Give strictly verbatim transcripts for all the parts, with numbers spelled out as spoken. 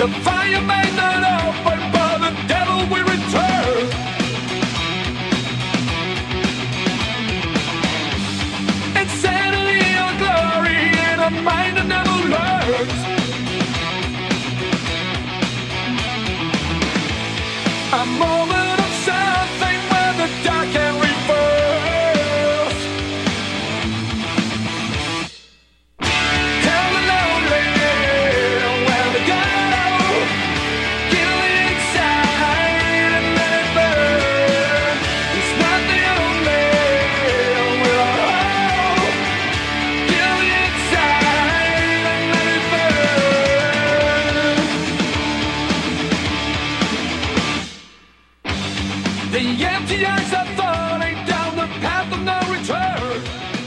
The fire may not open, but the devil will return. Insanity or glory in a mind that never learns. A moment of something where the dark can reverse. Tell the lonely where to go. Kill it inside and let it burn. It's not the only will I hold. Kill it inside and let it burn. The empty eyes are falling down the path of no return.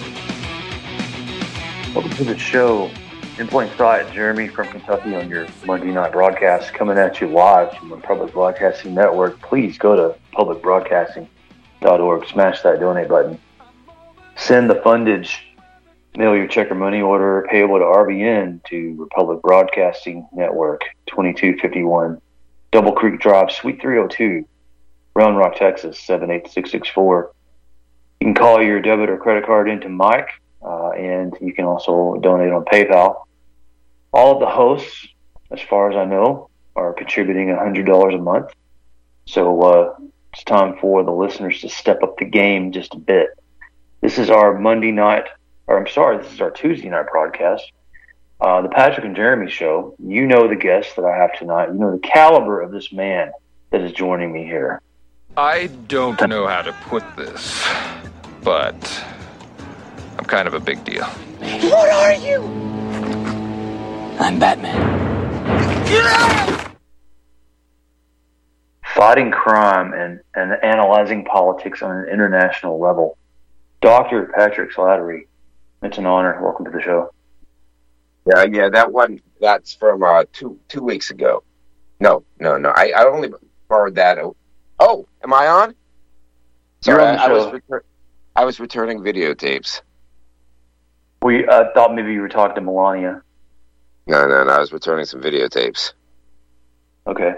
Welcome to the show. In Plain Sight, Jeremy from Kentucky on your Monday night broadcast, coming at you live from the Public Broadcasting Network. Please go to public broadcasting dot org, smash that donate button, send the fundage, mail your check or money order payable to R B N to Republic Broadcasting Network, twenty-two fifty-one Double Creek Drive, Suite three oh two, Round Rock, Texas, seven eight six six four. You can call your debit or credit card into Mike, uh, and you can also donate on PayPal. All of the hosts, as far as I know, are contributing one hundred dollars a month. So uh, it's time for the listeners to step up the game just a bit. This is our Monday night, or I'm sorry, this is our Tuesday night broadcast. Uh, the Patrick and Jeremy show. You know the guest that I have tonight. You know the caliber of this man that is joining me here. I don't know how to put this, but I'm kind of a big deal. What are you? I'm Batman. Fighting crime and, and analyzing politics on an international level. Doctor Patrick Slattery, it's an honor. Welcome to the show. Yeah, yeah, that one, that's from uh, two two weeks ago. No, no, no. I, I only borrowed that. Oh, am I on? Sorry, You're on the I, I was show. retur- I was returning videotapes. We uh, thought maybe you were talking to Melania. No, no, no. I was returning some videotapes. Okay.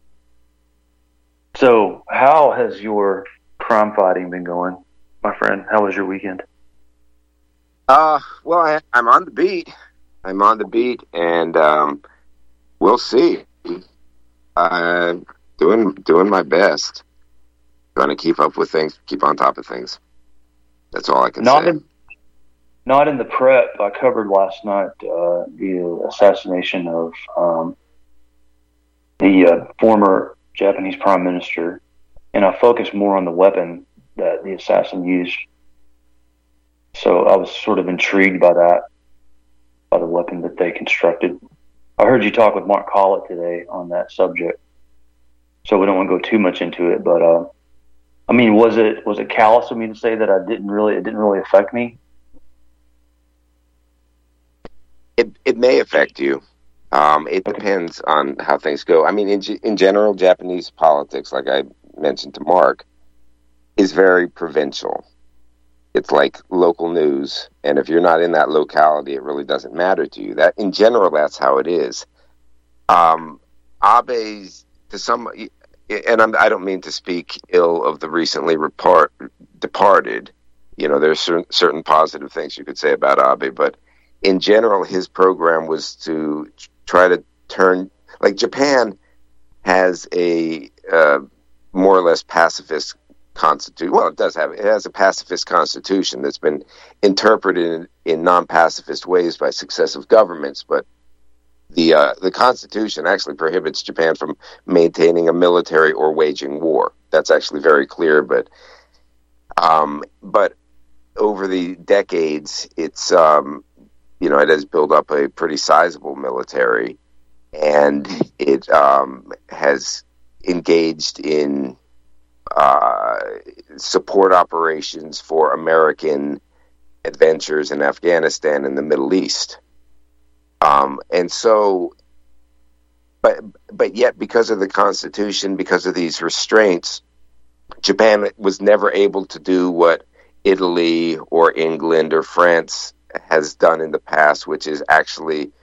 So, how has your crime fighting been going, my friend? How was your weekend? Uh, well, I, I'm on the beat. I'm on the beat, and um, we'll see. Uh, doing doing my best. Trying to keep up with things, keep on top of things. That's all I can Not say. in, not in the prep. I covered last night uh, the assassination of um, the uh, former Japanese prime minister, and I focused more on the weapon that the assassin used. So I was sort of intrigued by that, by the weapon that they constructed. I heard you talk with Mark Collett today on that subject, so we don't want to go too much into it. But uh, I mean, was it was it callous of me to say that I didn't really it didn't really affect me? It it may affect you. Um, it Okay. depends on how things go. I mean, in ge- in general, Japanese politics, like I mentioned to Mark, is very provincial. It's like local news, and if you're not in that locality, it really doesn't matter to you. That in general, that's how it is. Um, Abe's to some, and I'm, I don't mean to speak ill of the recently repart, departed. You know, there's certain, certain positive things you could say about Abe, but in general, his program was to try to turn, like Japan has a uh, more or less pacifist constitution. Well, it does have, it has a pacifist constitution that's been interpreted in, in non-pacifist ways by successive governments, but the uh, the constitution actually prohibits Japan from maintaining a military or waging war. That's actually very clear, but um, but over the decades, it's um, you know, it has built up a pretty sizable military, and it um, has engaged in uh, support operations for American adventures in Afghanistan and the Middle East. Um, and so, but but yet, because of the Constitution, because of these restraints, Japan was never able to do what Italy or England or France has done in the past, which is actually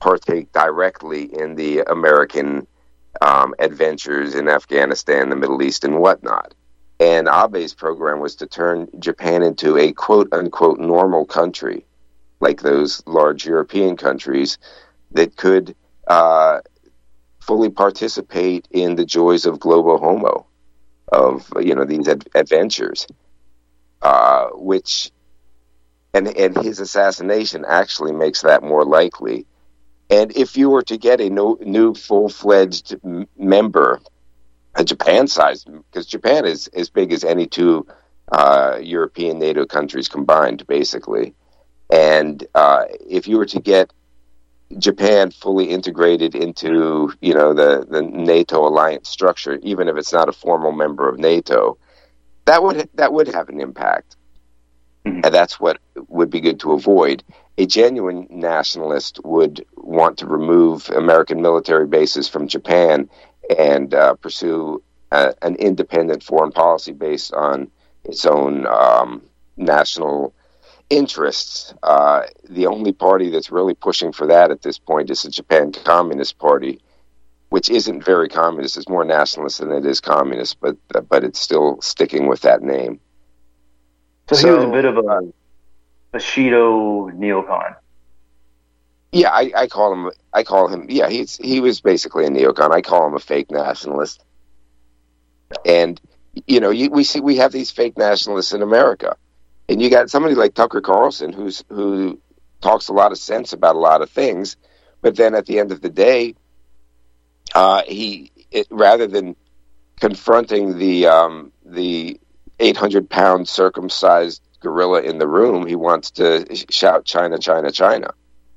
partake directly in the American um, adventures in Afghanistan, the Middle East, and whatnot. And Abe's program was to turn Japan into a quote-unquote normal country, like those large European countries, that could uh, fully participate in the joys of global homo, of, you know, these ad- adventures, uh, which, and, and his assassination actually makes that more likely. And if you were to get a no, new full-fledged m- member, a Japan-sized, because Japan is as big as any two uh, European NATO countries combined, basically. And uh, if you were to get Japan fully integrated into, you know, the, the NATO alliance structure, even if it's not a formal member of NATO, that would that would have an impact. Mm-hmm. And that's what would be good to avoid. A genuine nationalist would want to remove American military bases from Japan and uh, pursue a, an independent foreign policy based on its own um, national interests. Uh, the only party that's really pushing for that at this point is the Japan Communist Party, which isn't very communist. It's more nationalist than it is communist, but uh, but it's still sticking with that name. So, so he was a bit of a Bushido neocon. Yeah, I, I call him. I call him. Yeah, he's he was basically a neocon. I call him a fake nationalist. And you know, you, we see we have these fake nationalists in America, and you got somebody like Tucker Carlson who's who talks a lot of sense about a lot of things, but then at the end of the day, uh, he it, rather than confronting the um, the eight hundred pound circumcised gorilla in the room, he wants to shout China, China, China.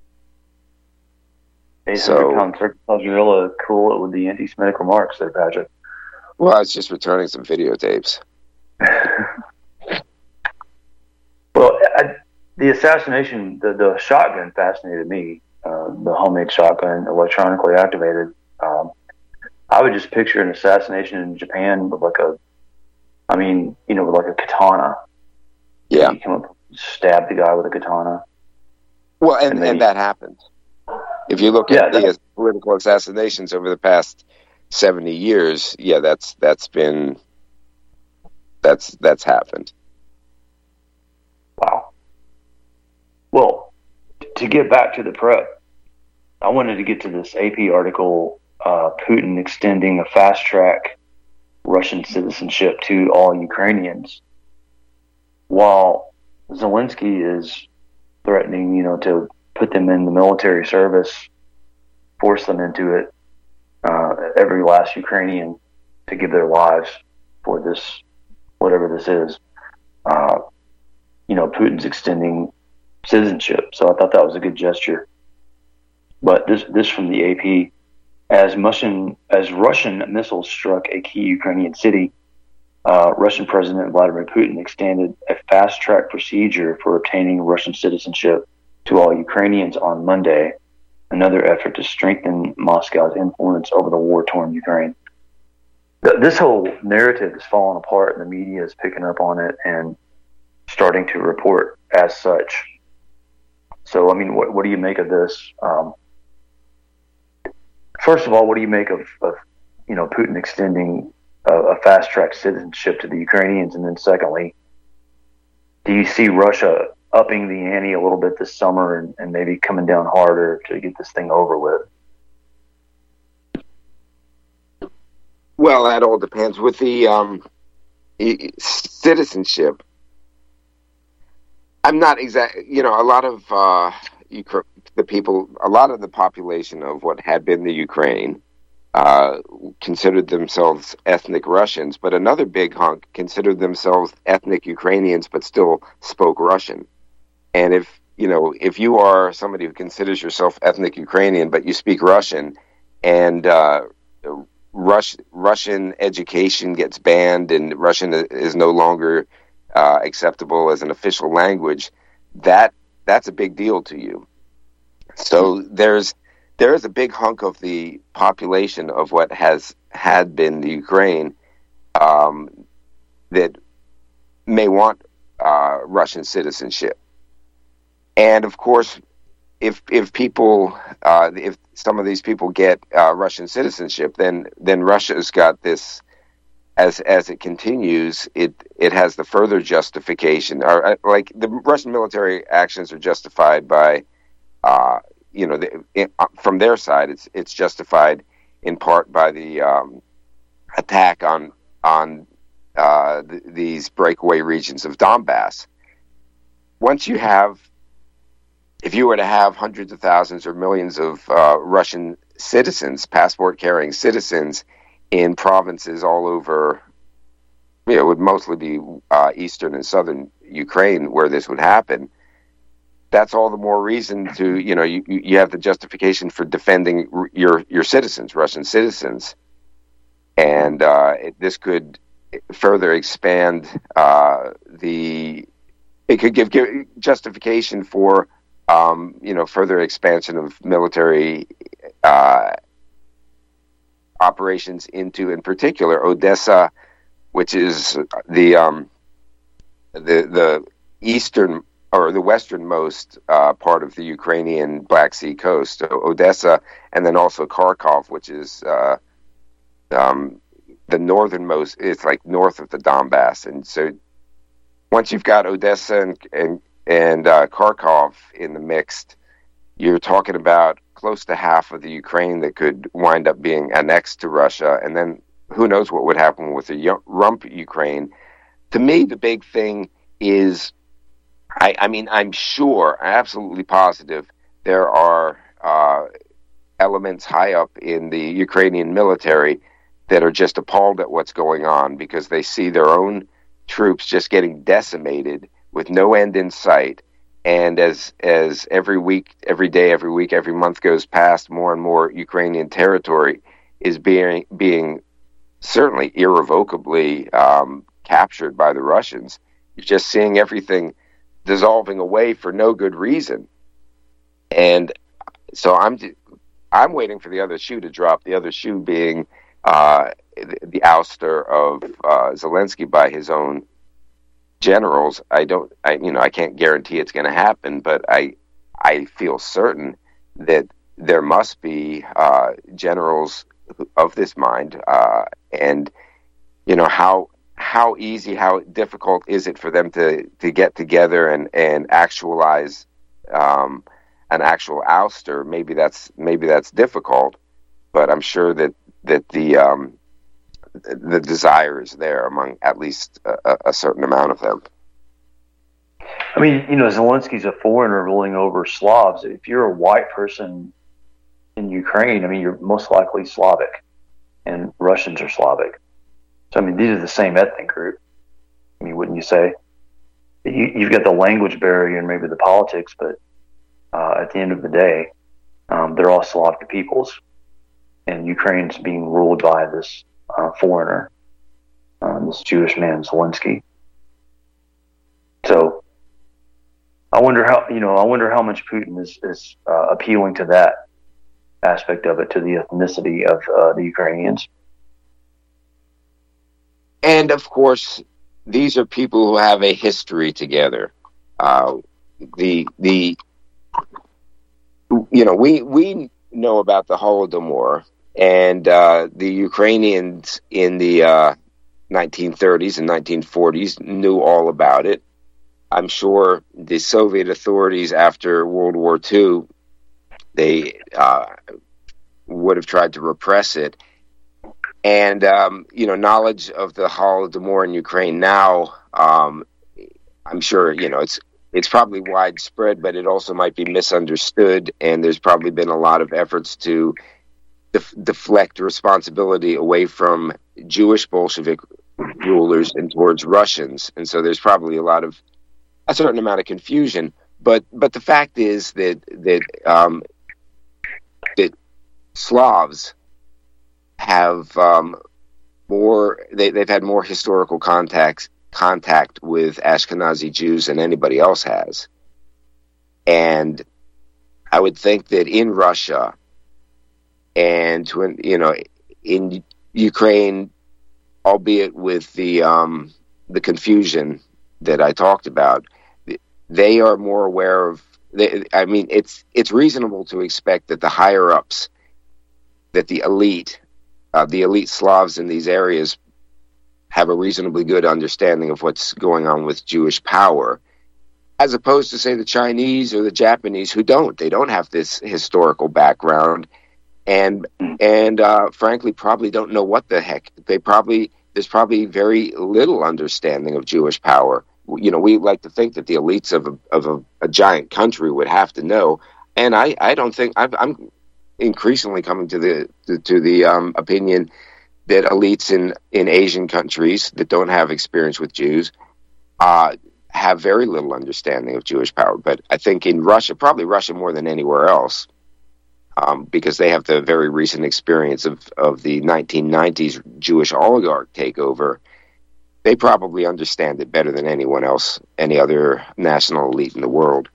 eight hundred pound circumcised gorilla, cool it with the anti-Semitic remarks there, Patrick. Well, I was just returning some videotapes. Well, I, the assassination, the, the shotgun fascinated me. Uh, the homemade shotgun, electronically activated. Um, I would just picture an assassination in Japan with like a, I mean, you know, with like a katana. Yeah. You come up, stab the guy with a katana. Well, and, and, and he, that happened. If you look yeah, at the political assassinations over the past seventy years, yeah, that's that's been that's that's happened. Wow. Well, to get back to the prep, I wanted to get to this A P article, uh, Putin extending a fast-track Russian citizenship to all Ukrainians, while Zelensky is threatening, you know, to put them in the military service, force them into it, uh, every last Ukrainian to give their lives for this, whatever this is. Uh, you know, Putin's extending citizenship. So I thought that was a good gesture. But this, this from the A P, as Russian, as Russian missiles struck a key Ukrainian city, uh, Russian President Vladimir Putin extended a fast-track procedure for obtaining Russian citizenship to all Ukrainians on Monday, another effort to strengthen Moscow's influence over the war-torn Ukraine. This whole narrative is falling apart, and the media is picking up on it and starting to report as such. So, I mean, what, what do you make of this? Um, first of all, what do you make of, of you know, Putin extending a, a fast-track citizenship to the Ukrainians? And then secondly, do you see Russia upping the ante a little bit this summer and, and maybe coming down harder to get this thing over with? Well, that all depends. With the um, citizenship, I'm not exactly, you know, a lot of uh, the people, a lot of the population of what had been the Ukraine uh, considered themselves ethnic Russians, but another big hunk considered themselves ethnic Ukrainians but still spoke Russian. And if, you know, if you are somebody who considers yourself ethnic Ukrainian but you speak Russian, and uh, Rus- Russian education gets banned and Russian is no longer uh, acceptable as an official language, that that's a big deal to you. So there's there is a big hunk of the population of what has had been the Ukraine um, that may want uh, Russian citizenship. And of course, if if people uh, if some of these people get uh, Russian citizenship, then then Russia's got this. As as it continues, it it has the further justification, or like the Russian military actions are justified by, uh, you know, the, it, from their side, it's it's justified in part by the um, attack on on uh, th- these breakaway regions of Donbass. Once you have, if you were to have hundreds of thousands or millions of uh, Russian citizens, passport-carrying citizens, in provinces all over, you know, it would mostly be uh, eastern and southern Ukraine where this would happen. That's all the more reason to, you know, you, you have the justification for defending r- your your citizens, Russian citizens, and uh, it, this could further expand uh, the. It could give, give justification for, um, you know, further expansion of military. Uh, operations into, in particular, Odessa, which is the um, the the eastern or the westernmost uh, part of the Ukrainian Black Sea coast, so Odessa, and then also Kharkov, which is uh, um, the northernmost. It's like north of the Donbass, and so once you've got Odessa and and, and uh, Kharkov in the mix, you're talking about close to half of the Ukraine that could wind up being annexed to Russia, and then who knows what would happen with the rump Ukraine. To me, the big thing is, I, I mean, I'm sure, absolutely positive, there are uh, elements high up in the Ukrainian military that are just appalled at what's going on because they see their own troops just getting decimated with no end in sight. And as as every week, every day, every week, every month goes past, more and more Ukrainian territory is being being certainly irrevocably um, captured by the Russians. You're just seeing everything dissolving away for no good reason. And so I'm I'm waiting for the other shoe to drop. The other shoe being uh, the, the ouster of uh, Zelensky by his own generals. I don't, I you know, I can't guarantee it's going to happen, but I, I feel certain that there must be uh, generals of this mind, uh, and you know how how easy, how difficult is it for them to to get together and and actualize um, an actual ouster? Maybe that's maybe that's difficult, but I'm sure that that the um, the desire is there among at least a, a certain amount of them. I mean, you know, Zelensky's a foreigner ruling over Slavs. If you're a white person in Ukraine, I mean, you're most likely Slavic, and Russians are Slavic. So, I mean, these are the same ethnic group. I mean, wouldn't you say? You, you've got the language barrier and maybe the politics, but uh, at the end of the day, um, they're all Slavic peoples, and Ukraine's being ruled by this Uh, foreigner, um, this Jewish man, Zelensky. So, I wonder how you know. I wonder how much Putin is is uh, appealing to that aspect of it, to the ethnicity of uh, the Ukrainians. And of course, these are people who have a history together. Uh, the the you know we we know about the Holodomor. And uh, the Ukrainians in the uh, nineteen thirties and nineteen forties knew all about it. I'm sure the Soviet authorities after World War Two, they uh, would have tried to repress it. And, um, you know, knowledge of the Holodomor in Ukraine now, um, I'm sure, you know, it's it's probably widespread, but it also might be misunderstood. And there's probably been a lot of efforts to Def- deflect responsibility away from Jewish Bolshevik rulers and towards Russians, and so there's probably a lot of a certain amount of confusion. But but the fact is that that um, that Slavs have um, more they, they've had more historical contacts contact with Ashkenazi Jews than anybody else has, and I would think that in Russia. And when you know, in Ukraine, albeit with the um, the confusion that I talked about, they are more aware of they, I mean, it's it's reasonable to expect that the higher ups, that the elite, uh, the elite Slavs in these areas, have a reasonably good understanding of what's going on with Jewish power, as opposed to, say, the Chinese or the Japanese, who don't. They don't have this historical background, and and uh, frankly, probably don't know what the heck. They probably there's probably very little understanding of Jewish power. You know, we like to think that the elites of a, of a, a giant country would have to know, and I, I don't think I've, I'm increasingly coming to the to, to the um, opinion that elites in, in Asian countries that don't have experience with Jews uh, have very little understanding of Jewish power. But I think in Russia, probably Russia more than anywhere else, um, because they have the very recent experience of, of the nineteen nineties Jewish oligarch takeover, they probably understand it better than anyone else, any other national elite in the world.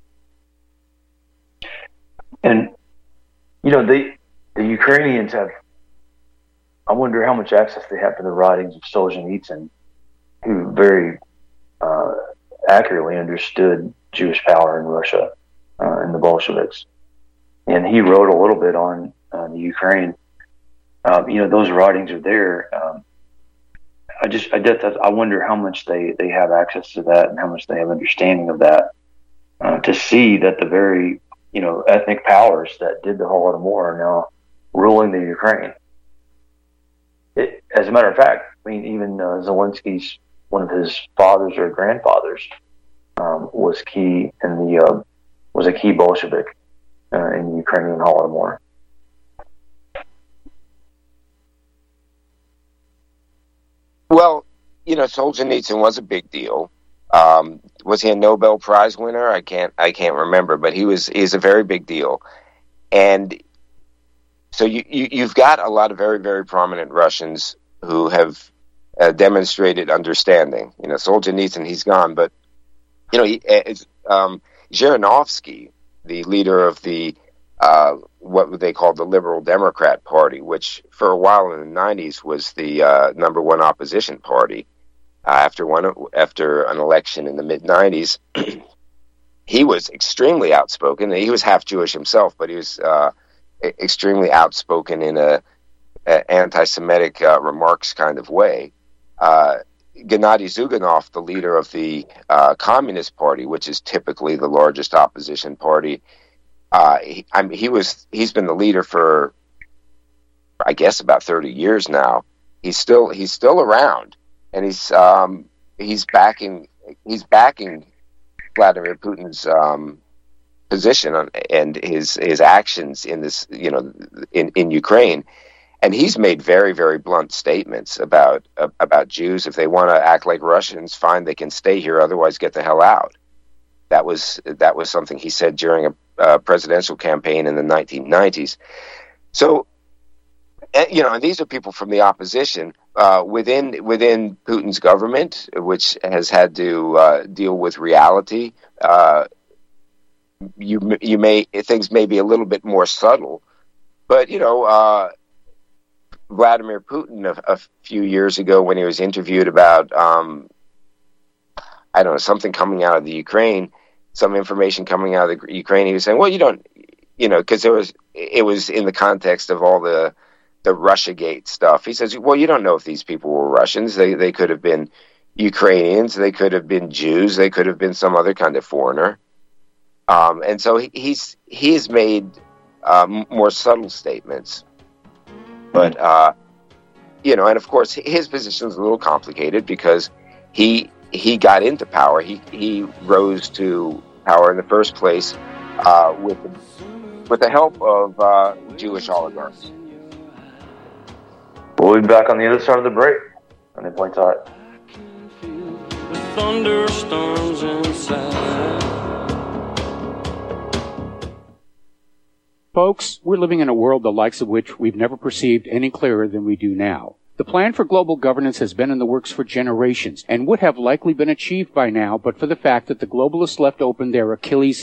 And, you know, the the Ukrainians have, I wonder how much access they have to the writings of Solzhenitsyn, who very uh, accurately understood Jewish power in Russia uh, and the Bolsheviks. And he wrote a little bit on uh, the Ukraine. Uh, you know, those writings are there. Um, I just, I just, I wonder how much they, they have access to that and how much they have understanding of that, uh, to see that the very, you know, ethnic powers that did the Holodomor are now ruling the Ukraine. It, as a matter of fact, I mean, even uh, Zelensky's, one of his fathers or grandfathers, um, was key in the, uh, was a key Bolshevik uh, in the Ukrainian Holodomor. Well, you know, Solzhenitsyn was a big deal. Um, was he a Nobel Prize winner? I can't, I can't remember, but he was. He's a very big deal, and so you, you you've got a lot of very, very prominent Russians who have uh, demonstrated understanding. You know, Solzhenitsyn, he's gone, but you know, he, um, Zhirinovsky, the leader of the uh, what they called the Liberal Democrat Party, which for a while in the nineties was the uh, number one opposition party uh, after one after an election in the mid nineties. He was extremely outspoken. He was half Jewish himself, but he was uh, extremely outspoken in a, a anti-Semitic uh, remarks kind of way. Uh, Gennady Zyuganov, the leader of the uh, Communist Party, which is typically the largest opposition party, Uh, he, I mean, he was, he's been the leader for, I guess, about thirty years now. He's still, he's still around, and he's, um, he's backing, he's backing Vladimir Putin's, um, position on, and his, his actions in this, you know, in, in Ukraine. And he's made very, very blunt statements about, uh, about Jews. If they want to act like Russians, fine, they can stay here. Otherwise, get the hell out. That was, that was something he said during a Uh, presidential campaign in the nineteen nineties. So, you know, and these are people from the opposition uh, within within Putin's government, which has had to uh, deal with reality. Uh, you you may things may be a little bit more subtle, but you know, uh, Vladimir Putin a, a few years ago when he was interviewed about um, I don't know something coming out of the Ukraine. Some information coming out of the Ukraine, he was saying, well, you don't, you know, because there was, it was in the context of all the, the Russiagate stuff. He says, well, you don't know if these people were Russians. They, they could have been Ukrainians. They could have been Jews. They could have been some other kind of foreigner. Um, and so he, he's, he has made um, more subtle statements, but, uh, you know, and of course his position is a little complicated because he, he got into power. He, he rose to power in the first place uh, with the, with the help of uh, Jewish oligarchs. We'll be back on the other side of the break on the Point Side. The thunderstorms inside. Folks, we're living in a world the likes of which we've never perceived any clearer than we do now. The plan for global governance has been in the works for generations and would have likely been achieved by now but for the fact that the globalists left open their Achilles heel,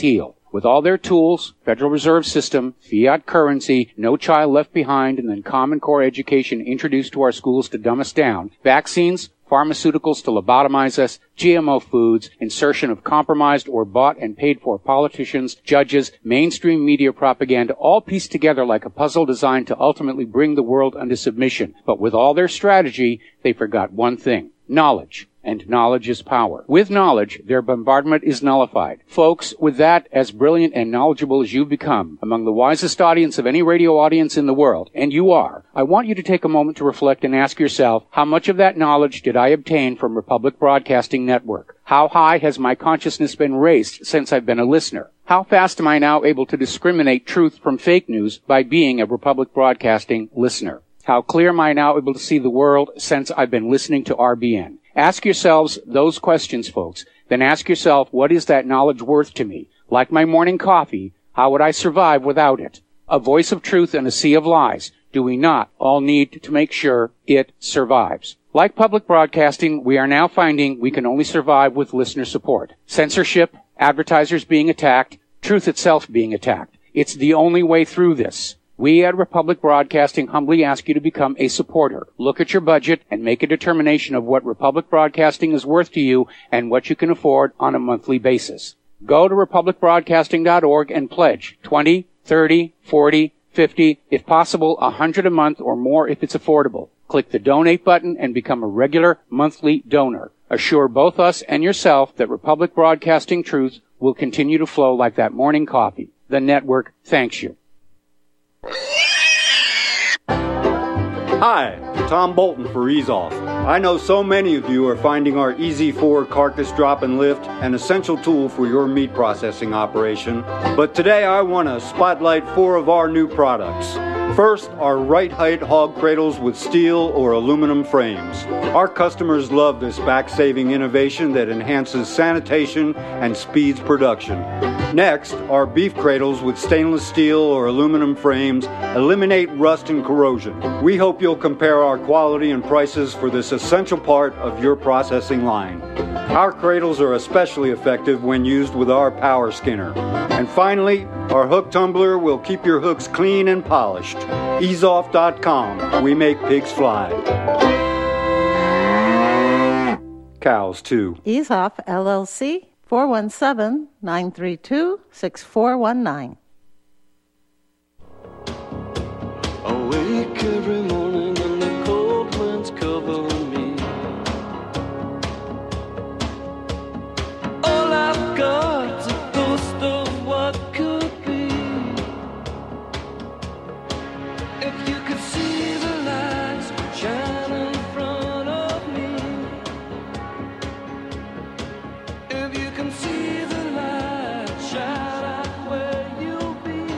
With all their tools, Federal Reserve System, fiat currency, no child left behind, and then Common Core education introduced to our schools to dumb us down, vaccines, pharmaceuticals to lobotomize us, G M O foods, insertion of compromised or bought and paid for politicians, judges, mainstream media propaganda, all pieced together like a puzzle designed to ultimately bring the world under submission. But with all their strategy, they forgot one thing: knowledge. And knowledge is power. With knowledge, their bombardment is nullified. Folks, with that, as brilliant and knowledgeable as you've become, among the wisest audience of any radio audience in the world, and you are, I want you to take a moment to reflect and ask yourself, how much of that knowledge did I obtain from Republic Broadcasting Network? How high has my consciousness been raised since I've been a listener? How fast am I now able to discriminate truth from fake news by being a Republic Broadcasting listener? How clear am I now able to see the world since I've been listening to R B N? Ask yourselves those questions, folks. Then ask yourself, what is that knowledge worth to me? Like my morning coffee, how would I survive without it? A voice of truth in a sea of lies. Do we not all need to make sure it survives? Like public broadcasting, we are now finding we can only survive with listener support. Censorship, advertisers being attacked, truth itself being attacked. It's the only way through this. We at Republic Broadcasting humbly ask you to become a supporter. Look at your budget and make a determination of what Republic Broadcasting is worth to you and what you can afford on a monthly basis. Go to republic broadcasting dot org and pledge twenty, thirty, forty, fifty, if possible one hundred a month or more if it's affordable. Click the donate button and become a regular monthly donor. Assure both us and yourself that Republic Broadcasting truth will continue to flow like that morning coffee. The network thanks you. Hi, Tom Bolton for Ease Off. I know so many of you are finding our Easy four carcass drop and lift an essential tool for your meat processing operation, but today I want to spotlight four of our new products. First, our right height hog cradles with steel or aluminum frames. Our customers love this back-saving innovation that enhances sanitation and speeds production. Next, our beef cradles with stainless steel or aluminum frames eliminate rust and corrosion. We hope you'll compare our quality and prices for this essential part of your processing line. Our cradles are especially effective when used with our power skinner. And finally, our hook tumbler will keep your hooks clean and polished. ease off dot com. We make pigs fly. Cows, too. Ease Off, L L C, four one seven, nine three two, six four one nine. Awake every morning and the cold winds cover me. All I've got's a ghost of what could be. If you could see the lights shine in front of me. If you can see the lights shine out where you'll be.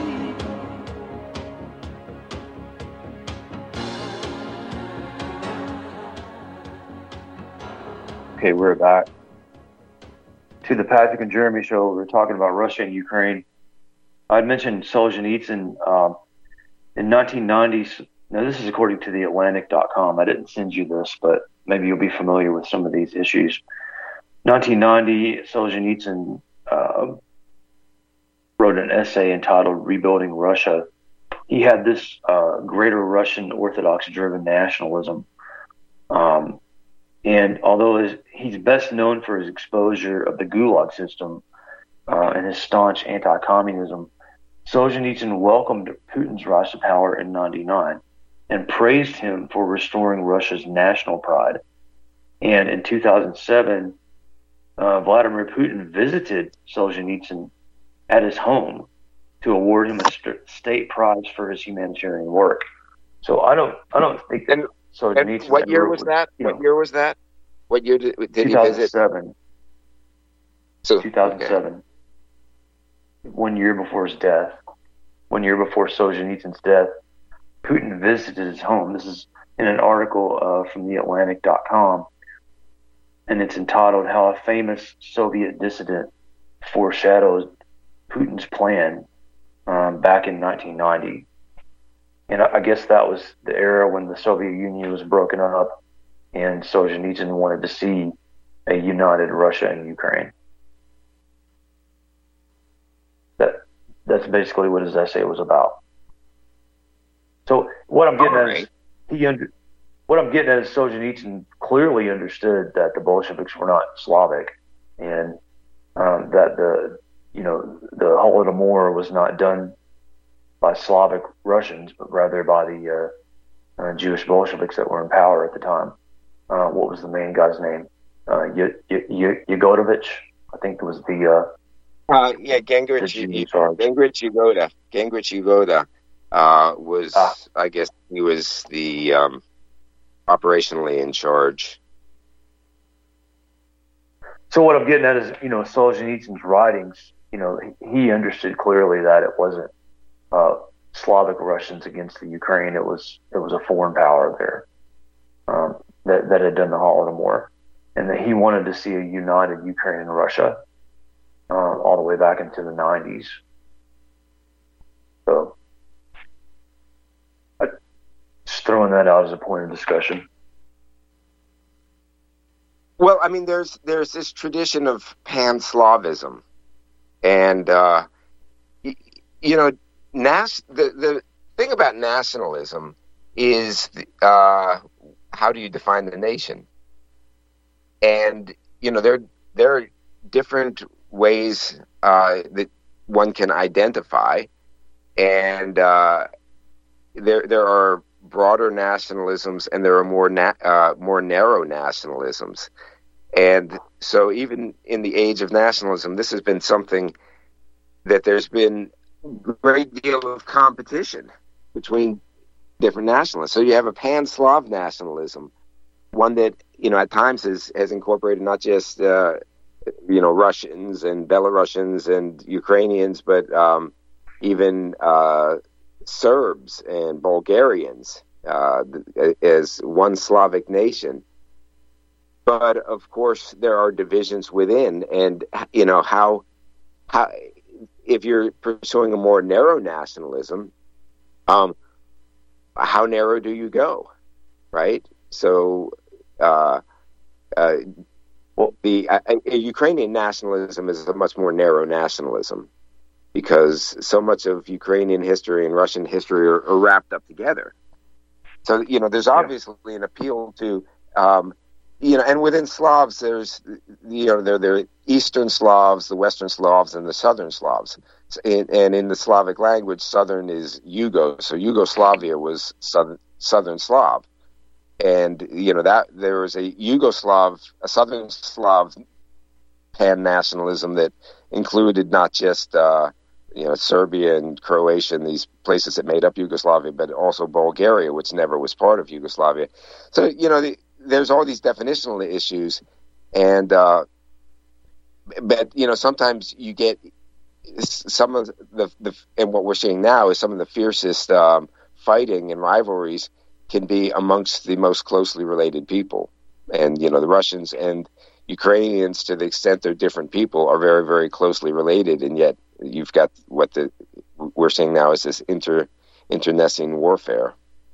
Okay, we're back to the Patrick and Jeremy show. We were talking about Russia and Ukraine. I'd mentioned Solzhenitsyn um, in nineteen nineties. Now, this is according to the Atlantic dot com. I didn't send you this, but maybe you'll be familiar with some of these issues. nineteen ninety, Solzhenitsyn uh, wrote an essay entitled Rebuilding Russia. He had this uh, greater Russian Orthodox-driven nationalism. Um, and although his, he's best known for his exposure of the Gulag system uh, and his staunch anti-communism, Solzhenitsyn welcomed Putin's rise to power in ninety-nine and praised him for restoring Russia's national pride. And in two thousand seven, uh, Vladimir Putin visited Solzhenitsyn at his home to award him a st- state prize for his humanitarian work. So I don't, I don't think that Solzhenitsyn. And what year was that? You know, what year was that? What year did, did he visit? two thousand seven. So, two thousand seven. Okay. One year before his death. One year before Solzhenitsyn's death, Putin visited his home. This is in an article uh, from the Atlantic dot com, and it's entitled "How a Famous Soviet Dissident Foreshadowed Putin's Plan um, Back in nineteen ninety." And I, I guess that was the era when the Soviet Union was broken up, and Solzhenitsyn wanted to see a united Russia and Ukraine. That that's basically what his essay was about. So what I'm getting All at is right. he under, what I'm getting at is Solzhenitsyn clearly understood that the Bolsheviks were not Slavic, and um, that the you know the Holodomor was not done by Slavic Russians, but rather by the uh, uh, Jewish Bolsheviks that were in power at the time. Uh, what was the main guy's name? Uh, y- y- y- Yagodovich, I think it was the uh, Uh, yeah, Gingrich, the Jew you, in charge. Gingrich Yagoda. Gingrich Yagoda uh, was, Ah. I guess, he was the um, operationally in charge. So what I'm getting at is, you know, Solzhenitsyn's writings, you know, he, he understood clearly that it wasn't uh, Slavic Russians against the Ukraine. It was it was a foreign power there um, that that had done the Holodomor, and that he wanted to see a united Ukraine and Russia uh, all the way back into the nineties. So, I, just throwing that out as a point of discussion. Well, I mean, there's there's this tradition of Pan-Slavism, and uh, y- you know, nas- the the thing about nationalism is uh, how do you define the nation? And you know, there there are different ways uh, that one can identify, and uh, there there are broader nationalisms and there are more na- uh, more narrow nationalisms. And so even in the age of nationalism, this has been something that there's been a great deal of competition between different nationalists. So you have a pan-Slav nationalism, one that, you know, at times has, has incorporated not just, uh, you know, Russians and Belarusians and Ukrainians, but um, even uh, Serbs and Bulgarians uh, as one Slavic nation. But of course, there are divisions within, and you know how how if you're pursuing a more narrow nationalism, um, how narrow do you go, right? So, uh, uh, well, the uh, uh, Ukrainian nationalism is a much more narrow nationalism because so much of Ukrainian history and Russian history are, are wrapped up together. So you know, there's obviously yeah. an appeal to. Um, You know, and within Slavs, there's, you know, there there are Eastern Slavs, the Western Slavs, and the Southern Slavs. And, and in the Slavic language, Southern is Yugo. So Yugoslavia was Southern, Southern Slav. And, you know, that there was a Yugoslav, a Southern Slav pan-nationalism that included not just, uh, you know, Serbia and Croatia and these places that made up Yugoslavia, but also Bulgaria, which never was part of Yugoslavia. So, you know, the there's all these definitional issues, and uh, but you know sometimes you get some of the, the and what we're seeing now is some of the fiercest um, fighting and rivalries can be amongst the most closely related people, and you know the Russians and Ukrainians, to the extent they're different people, are very very closely related, and yet you've got what the we're seeing now is this inter internecine warfare.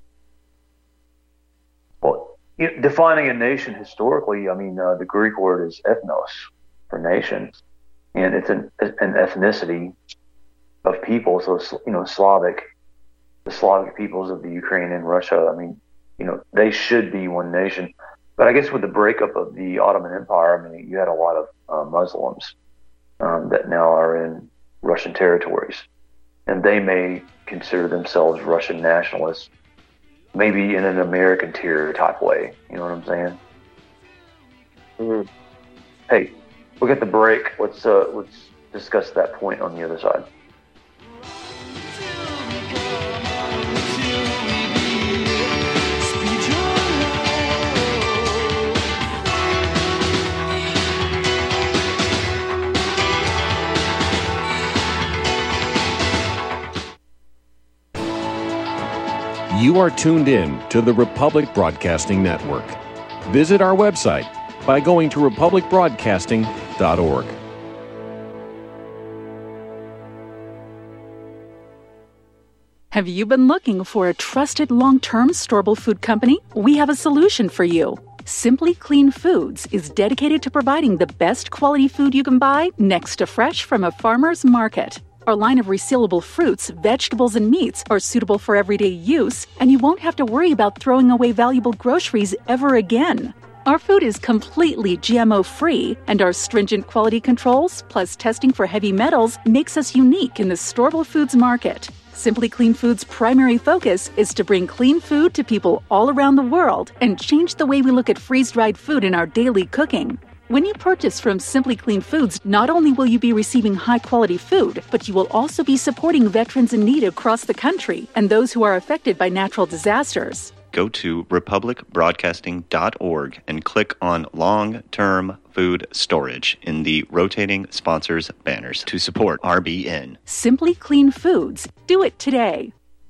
Well, defining a nation historically, I mean, uh, the Greek word is ethnos, for nation, and it's an, an ethnicity of people. So, you know, Slavic, the Slavic peoples of the Ukraine and Russia, I mean, you know, they should be one nation. But I guess with the breakup of the Ottoman Empire, I mean, you had a lot of uh, Muslims um, that now are in Russian territories, and they may consider themselves Russian nationalists. Maybe in an American tier type way. You know what I'm saying? Mm-hmm. Hey, we'll get the break. Let's uh, let's discuss that point on the other side. You are tuned in to the Republic Broadcasting Network. Visit our website by going to republic broadcasting dot org. Have you been looking for a trusted long-term storable food company? We have a solution for you. Simply Clean Foods is dedicated to providing the best quality food you can buy next to fresh from a farmer's market. Our line of resealable fruits, vegetables, and meats are suitable for everyday use, and you won't have to worry about throwing away valuable groceries ever again. Our food is completely G M O-free, and our stringent quality controls, plus testing for heavy metals, makes us unique in the storable foods market. Simply Clean Foods' primary focus is to bring clean food to people all around the world and change the way we look at freeze-dried food in our daily cooking. When you purchase from Simply Clean Foods, not only will you be receiving high-quality food, but you will also be supporting veterans in need across the country and those who are affected by natural disasters. Go to republic broadcasting dot org and click on long-term food storage in the rotating sponsors banners to support R B N. Simply Clean Foods. Do it today.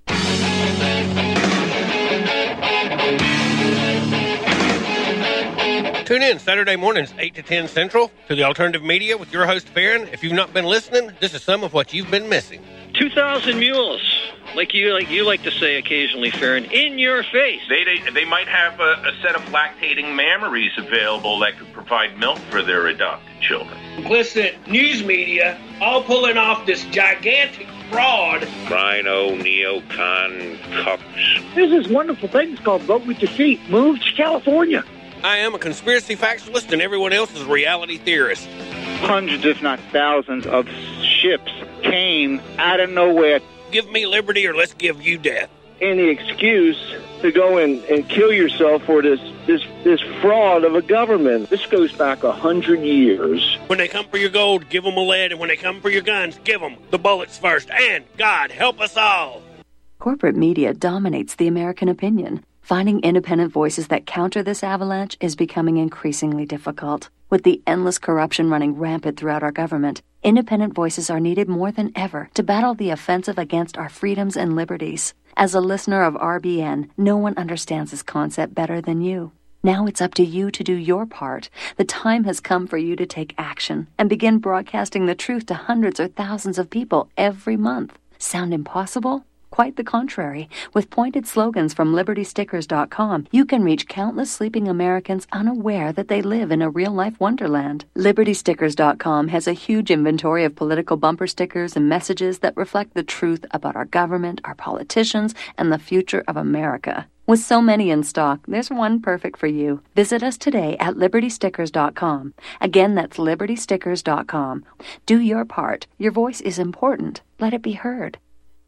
Tune in Saturday mornings, eight to ten Central, to the Alternative Media with your host, Farron. If you've not been listening, this is some of what you've been missing. two thousand mules, like you like you like to say occasionally, Farron, in your face. They they, they might have a, a set of lactating mammaries available that could provide milk for their adopted children. Complicit news media all pulling off this gigantic fraud. Rhino, neocon, cucks. There's this wonderful thing it's called Vote With Your Feet. Move to California. I am a conspiracy factualist and everyone else is a reality theorist. Hundreds, if not thousands, of ships came out of nowhere. Give me liberty or let's give you death. Any excuse to go and, and kill yourself for this, this this fraud of a government. This goes back a hundred years. When they come for your gold, give them a lead, and when they come for your guns, give them the bullets first. And God help us all. Corporate media dominates the American opinion. Finding independent voices that counter this avalanche is becoming increasingly difficult. With the endless corruption running rampant throughout our government, independent voices are needed more than ever to battle the offensive against our freedoms and liberties. As a listener of R B N, no one understands this concept better than you. Now it's up to you to do your part. The time has come for you to take action and begin broadcasting the truth to hundreds or thousands of people every month. Sound impossible? Quite the contrary. With pointed slogans from liberty stickers dot com, you can reach countless sleeping Americans unaware that they live in a real-life wonderland. liberty stickers dot com has a huge inventory of political bumper stickers and messages that reflect the truth about our government, our politicians, and the future of America. With so many in stock, there's one perfect for you. Visit us today at liberty stickers dot com. Again, that's liberty stickers dot com. Do your part. Your voice is important. Let it be heard.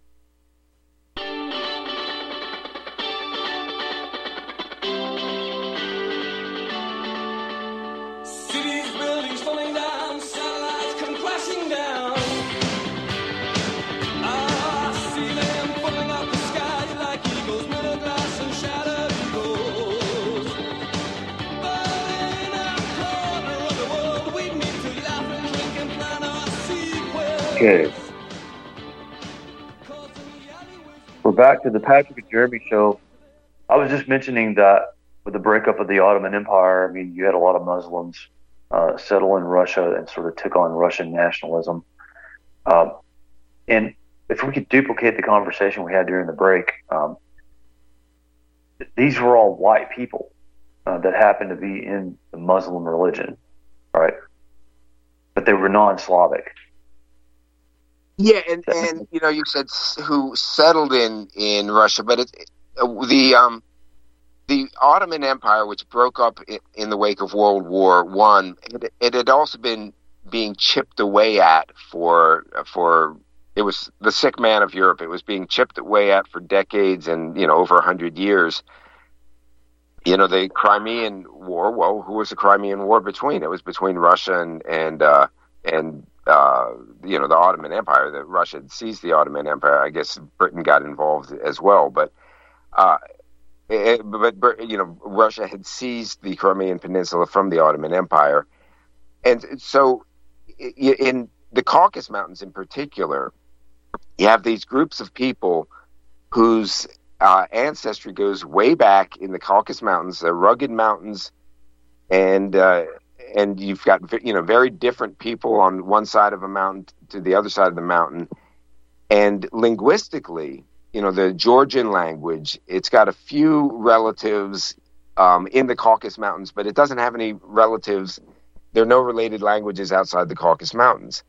Okay. We're back to the Patrick and Jeremy show. I was just mentioning that with the breakup of the Ottoman Empire, I mean, you had a lot of Muslims uh, settle in Russia and sort of took on Russian nationalism. Um, and if we could duplicate the conversation we had during the break, um, these were all white people uh, that happened to be in the Muslim religion, right? But they were non-Slavic. Yeah, and, and you know, you said who settled in, in Russia, but it, it, the um, the Ottoman Empire, which broke up in, in the wake of World War One, it, it had also been being chipped away at for for it was the sick man of Europe. It was being chipped away at for decades, and you know, over a hundred years. You know, the Crimean War. Well, who was the Crimean War between? It was between Russia and and uh, and. Uh, you know, the Ottoman Empire, that Russia had seized the Ottoman Empire. I guess Britain got involved as well, but, uh, it, but, you know, Russia had seized the Crimean Peninsula from the Ottoman Empire. And so in the Caucasus Mountains in particular, you have these groups of people whose uh, ancestry goes way back in the Caucasus Mountains, the rugged mountains, and, uh, and you've got, you know, very different people on one side of a mountain to the other side of the mountain. And linguistically, you know, the Georgian language, it's got a few relatives um, in the Caucasus Mountains, but it doesn't have any relatives. There are no related languages outside the Caucasus Mountains.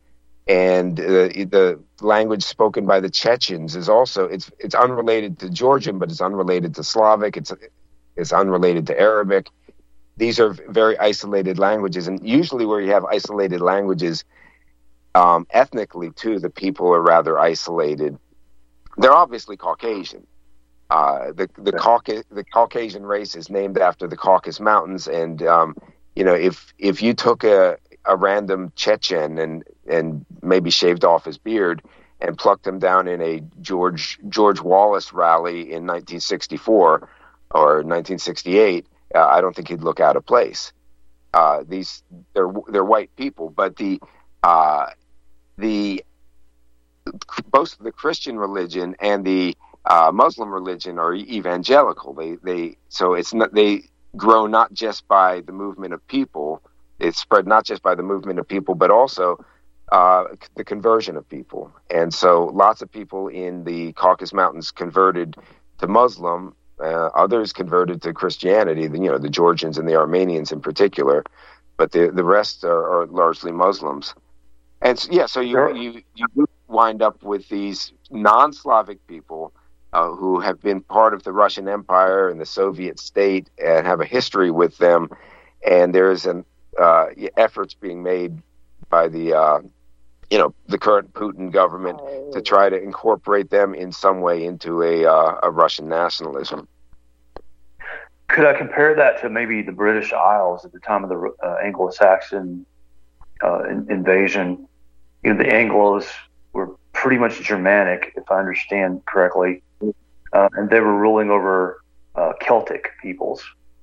and uh, the language spoken by the Chechens is also it's it's unrelated to Georgian, but it's unrelated to Slavic. It's it's unrelated to Arabic. These are very isolated languages, and usually where you have isolated languages, um, ethnically too, the people are rather isolated. They're obviously Caucasian. Uh, the the, Cauca- the Caucasian race is named after the Caucasus Mountains, and um, you know if if you took a, a random Chechen and and maybe shaved off his beard and plucked him down in a George George Wallace rally in nineteen sixty-four or nineteen sixty-eight, uh, I don't think he'd look out of place. Uh, these they're they're white people, but the uh, the both the Christian religion and the uh, Muslim religion are evangelical. They they so it's not they grow not just by the movement of people. It's spread not just by the movement of people, but also uh, the conversion of people. And so lots of people in the Caucasus Mountains converted to Muslim. Uh, others converted to Christianity, you know, the Georgians and the Armenians in particular. But the the rest are, are largely Muslims. And so, yeah, so you, sure. you, you wind up with these non-Slavic people uh, who have been part of the Russian Empire and the Soviet state and have a history with them. And there's an uh, efforts being made by the, uh, you know, the current Putin government to try to incorporate them in some way into a, uh, a Russian nationalism. Could I compare that to maybe the British Isles at the time of the uh, Anglo-Saxon uh, in- invasion? You know, the Anglos were pretty much Germanic, if I understand correctly, uh, and they were ruling over uh, Celtic peoples.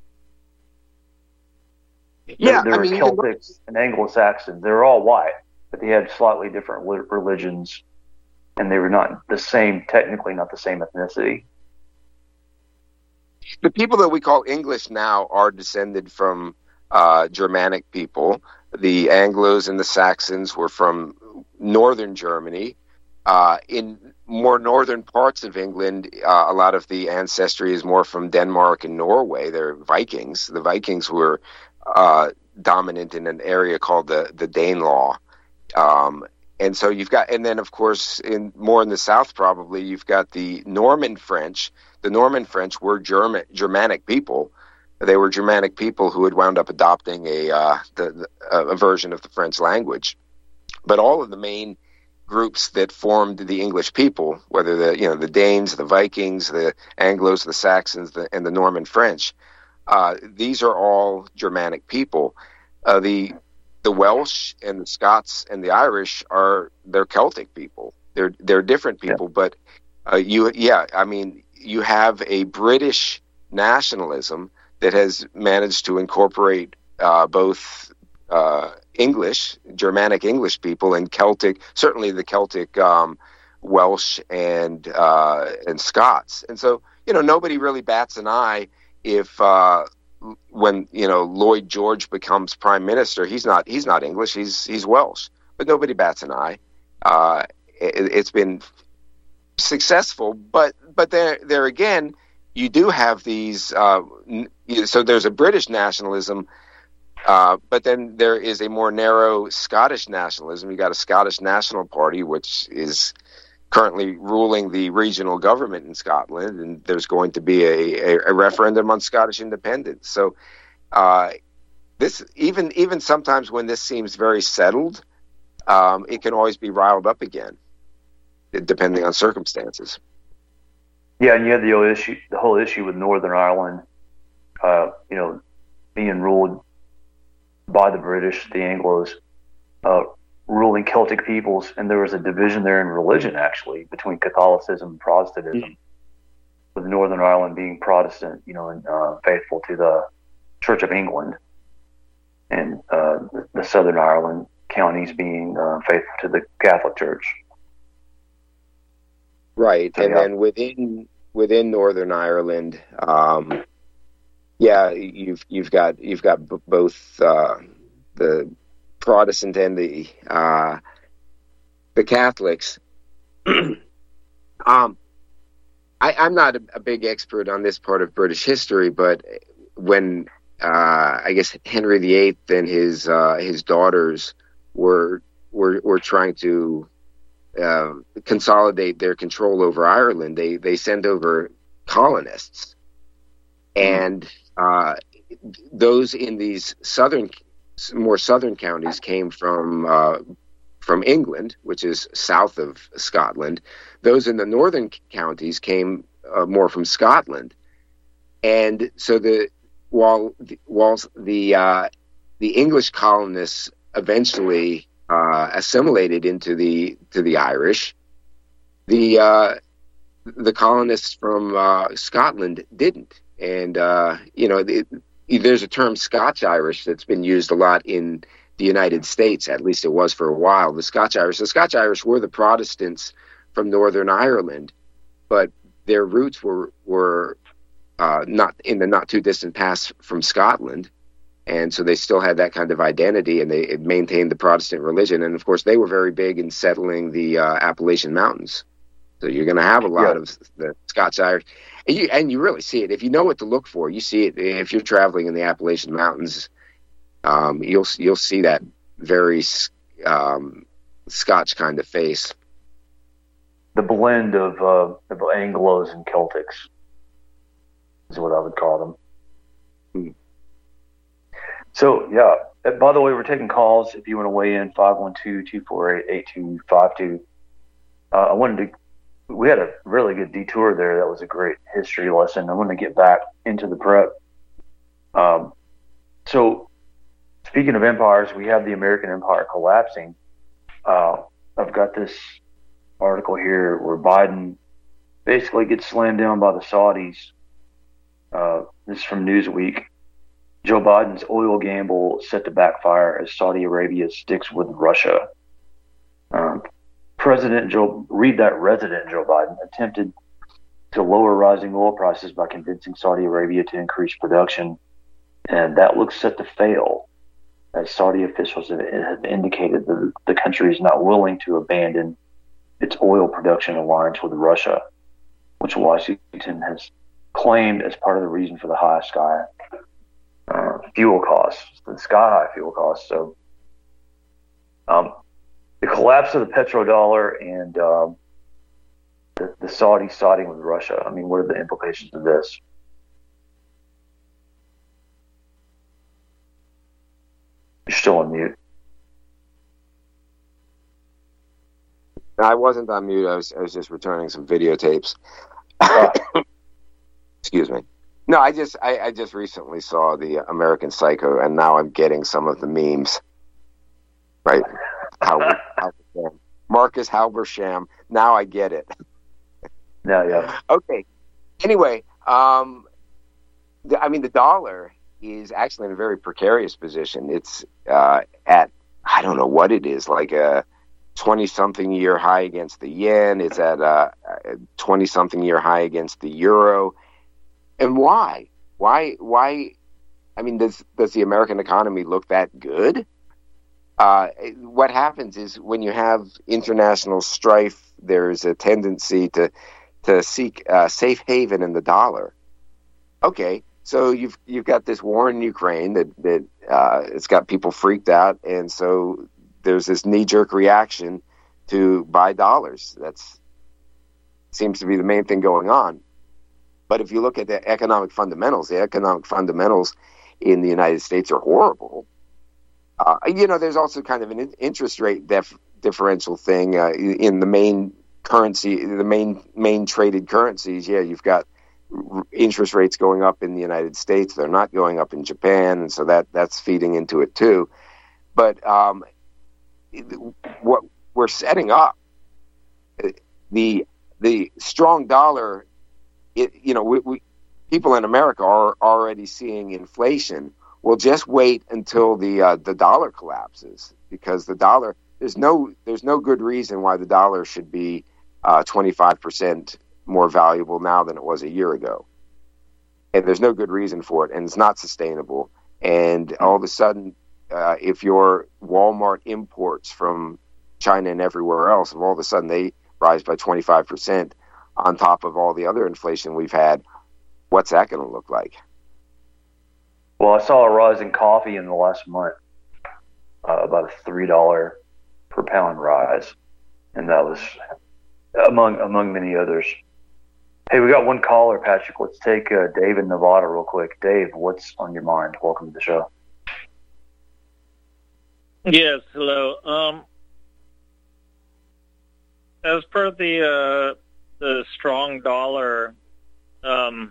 Yeah, there, there I were mean, Celtics and Anglo-Saxons. They were all white, but they had slightly different religions, and they were not the same, technically not the same ethnicity. The people that we call English now are descended from uh, Germanic people. The Anglos and the Saxons were from northern Germany. Uh, in more northern parts of England, uh, a lot of the ancestry is more from Denmark and Norway. They're Vikings. The Vikings were uh, dominant in an area called the, the Danelaw. Um, and so you've got, and then of course, in more in the south, probably you've got the Norman French. The Norman French were German, Germanic people. They were Germanic people who had wound up adopting a, uh, the, the, a version of the French language. But all of the main groups that formed the English people, whether the you know the Danes, the Vikings, the Anglos, the Saxons, the, and the Norman French, uh, these are all Germanic people. Uh, the the Welsh and the Scots and the Irish are they're Celtic people. They're they're different people, yeah. but uh, you yeah I mean you have a British nationalism that has managed to incorporate uh, both uh, English, Germanic English people, and Celtic, certainly the Celtic um, Welsh and uh, and Scots. And so, you know, nobody really bats an eye if uh, when, you know, Lloyd George becomes prime minister, he's not he's not English, he's he's Welsh. But nobody bats an eye. Uh, it, it's been successful, but but there there again, you do have these. Uh, so there's a British nationalism, uh, but then there is a more narrow Scottish nationalism. You got a Scottish National Party, which is currently ruling the regional government in Scotland, and there's going to be a, a, a referendum on Scottish independence. So uh, this even even sometimes when this seems very settled, um, it can always be riled up again, depending on circumstances. Yeah, and you had the whole issue, the whole issue with Northern Ireland, uh, you know, being ruled by the British, the Anglos, uh, ruling Celtic peoples, and there was a division there in religion, actually, between Catholicism and Protestantism, mm-hmm. with Northern Ireland being Protestant, you know, and uh, faithful to the Church of England, and uh, the Southern Ireland counties being uh, faithful to the Catholic Church. Right, and yeah. then within within Northern Ireland, um, yeah, you've you've got you've got b- both uh, the Protestant and the uh, the Catholics. um, I, I'm not a, a big expert on this part of British history, but when uh, I guess Henry the Eighth and his uh, his daughters were were were trying to uh, consolidate their control over Ireland, they they send over colonists, and uh, those in these southern, more southern counties came from uh, from England, which is south of Scotland. Those in the northern counties came uh, more from Scotland, and so the while while the uh, the English colonists eventually uh, assimilated into the to the Irish, the uh, the colonists from uh, Scotland didn't. And uh, you know, it, there's a term Scotch-Irish that's been used a lot in the United States. At least it was for a while. The Scotch-Irish. The Scotch-Irish were the Protestants from Northern Ireland, but their roots were were uh, not in the not too distant past from Scotland. And so they still had that kind of identity, and they maintained the Protestant religion. And of course, they were very big in settling the uh, Appalachian Mountains. So you're going to have a lot yeah. of the Scots-Irish. And you, and you really see it. If you know what to look for, you see it. If you're traveling in the Appalachian Mountains, um, you'll you'll see that very um, Scotch kind of face. The blend of, uh, of Anglos and Celtics is what I would call them. Hmm. So, yeah, by the way, we're taking calls. If you want to weigh in, five one two, two four eight, eight two five two. Uh, I wanted to, we had a really good detour there. That was a great history lesson. I want to get back into the prep. Um, so, speaking of empires, we have the American empire collapsing. Uh, I've got this article here where Biden basically gets slammed down by the Saudis. Uh, this is from Newsweek. Joe Biden's oil gamble set to backfire as Saudi Arabia sticks with Russia. Um, President Joe, read that resident Joe Biden attempted to lower rising oil prices by convincing Saudi Arabia to increase production, and that looks set to fail, as Saudi officials have, have indicated that the country is not willing to abandon its oil production alliance with Russia, which Washington has claimed as part of the reason for the high sky uh, fuel costs, the sky high fuel costs. So, um, the collapse of the petrodollar and um, the, the Saudis siding with Russia. I mean, what are the implications of this? You're still on mute. I wasn't on mute. I was, I was just returning some videotapes. Excuse me. No, I just I, I just recently saw the American Psycho, and now I'm getting some of the memes. Right? Halber, Halbersham. Marcus Halbersham. Now I get it. Yeah, yeah. Okay. Anyway, um, the, I mean, the dollar is actually in a very precarious position. It's uh, at, I don't know what it is, like a twenty-something year high against the yen. It's at a twenty-something year high against the euro. And why? Why? Why? I mean, does does the American economy look that good? Uh, what happens is when you have international strife, there's a tendency to to seek uh, safe haven in the dollar. Okay, so you've you've got this war in Ukraine that that uh, it's got people freaked out, and so there's this knee jerk reaction to buy dollars. That's seems to be the main thing going on. But if you look at the economic fundamentals, the economic fundamentals in the United States are horrible. Uh, you know, there's also kind of an interest rate def- differential thing uh, in the main currency, the main main traded currencies. Yeah, you've got r- interest rates going up in the United States. They're not going up in Japan, and so that that's feeding into it too. But um, what we're setting up, the the strong dollar. It, you know, we, we people in America are already seeing inflation. Well, just wait until the uh, the dollar collapses, because the dollar there's no there's no good reason why the dollar should be uh, twenty-five percent more valuable now than it was a year ago, and there's no good reason for it, and it's not sustainable. And all of a sudden, uh, if your Walmart imports from China and everywhere else, and all of a sudden they rise by twenty-five percent. On top of all the other inflation we've had, what's that going to look like? Well, I saw a rise in coffee in the last month, uh, about a three dollar per pound rise, and that was among among many others. Hey, we got one caller, Patrick. Let's take uh, Dave in Nevada real quick. Dave, what's on your mind? Welcome to the show. Yes, hello. Um, as per the uh, the strong dollar, um,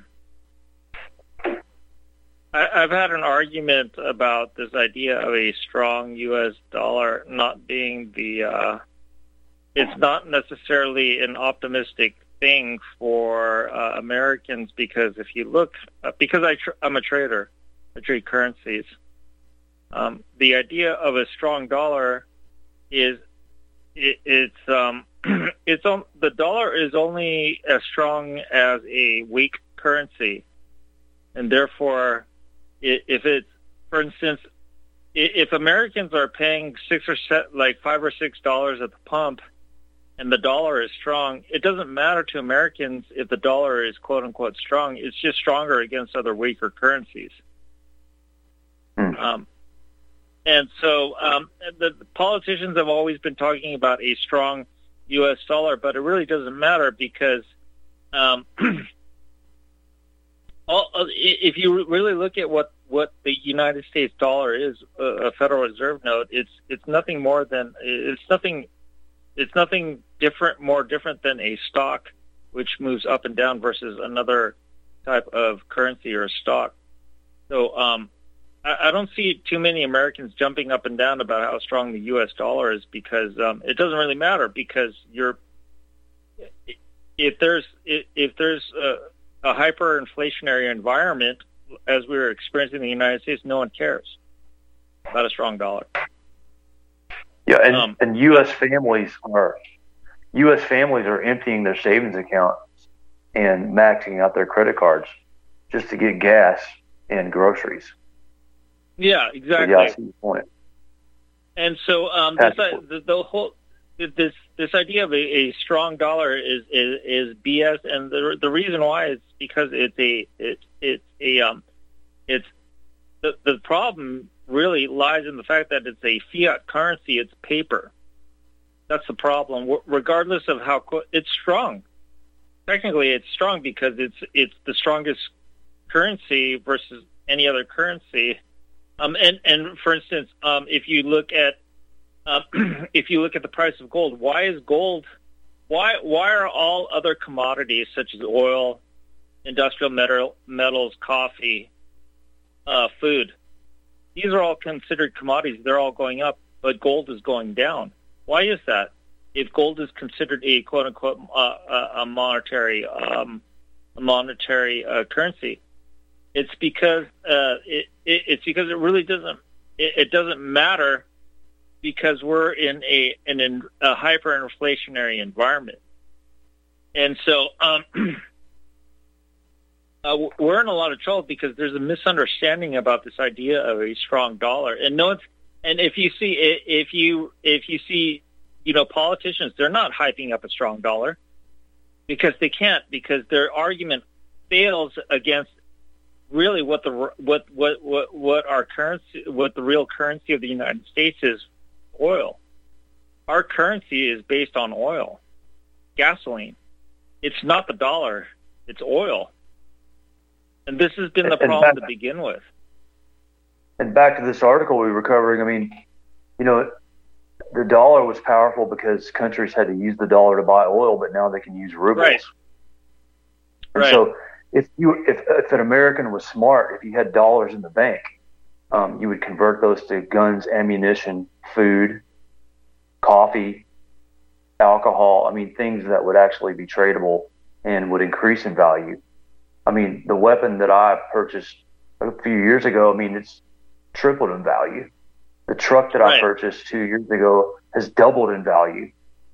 I, I've had an argument about this idea of a strong U S dollar not being the. Uh, it's not necessarily an optimistic thing for uh, Americans, because if you look, uh, because I tr- I'm a trader, I trade currencies. Um, the idea of a strong dollar is it, it's um, it's on, the dollar is only as strong as a weak currency, and therefore, if it's, for instance, if Americans are paying six or se- like five or six dollars at the pump, and the dollar is strong, it doesn't matter to Americans if the dollar is quote unquote strong. It's just stronger against other weaker currencies. Mm. Um, and so um, the, the politicians have always been talking about a strong U S dollar, but it really doesn't matter because um, all, if you really look at what, what the United States dollar is, a Federal Reserve note, it's it's nothing more than it's nothing. It's nothing different, more different than a stock, which moves up and down versus another type of currency or stock. So um, I, I don't see too many Americans jumping up and down about how strong the U S dollar is, because um, it doesn't really matter, because you're if there's if there's a, a hyperinflationary environment as we're experiencing in the United States, no one cares about a strong dollar. Yeah, and, Um, and U S families are U S families are emptying their savings accounts and maxing out their credit cards just to get gas and groceries. Yeah, So, exactly. yeah, I see your point. And so um, this, uh, the, the whole this this idea of a, a strong dollar is, is is B S, and the the reason why is because it's a it, it's a um it's the the problem really lies in the fact that it's a fiat currency. It's paper. That's the problem. W- regardless of how co- it's strong, technically it's strong because it's it's the strongest currency versus any other currency. Um, and and for instance, um, if you look at uh, if you look at the price of gold, why is gold? Why why are all other commodities such as oil, industrial metal, metals, coffee, uh, food? These are all considered commodities. They're all going up, but gold is going down. Why is that? If gold is considered a quote unquote uh, a monetary um, a monetary uh, currency, it's because uh, it, it it's because it really doesn't it, it doesn't matter, because we're in a in an, a hyperinflationary environment, and so um, uh, we're in a lot of trouble because there's a misunderstanding about this idea of a strong dollar. And no, it's, and if you see if you if you see you know politicians, they're not hyping up a strong dollar because they can't, because their argument fails against really what the what what what what our currency what the real currency of the United States is. Oil. Our currency is based on oil, gasoline. It's not the dollar, it's oil. And this has been the And problem back- to begin with. And back to this article we were covering, I mean, you know, the dollar was powerful because countries had to use the dollar to buy oil, but now they can use rubles. Right. And Right. so if you if, if an American was smart, if you had dollars in the bank, um, you would convert those to guns, ammunition, food, coffee, alcohol. I mean, things that would actually be tradable and would increase in value. I mean, the weapon that I purchased a few years ago, I mean, it's tripled in value. The truck that Right. I purchased two years ago has doubled in value.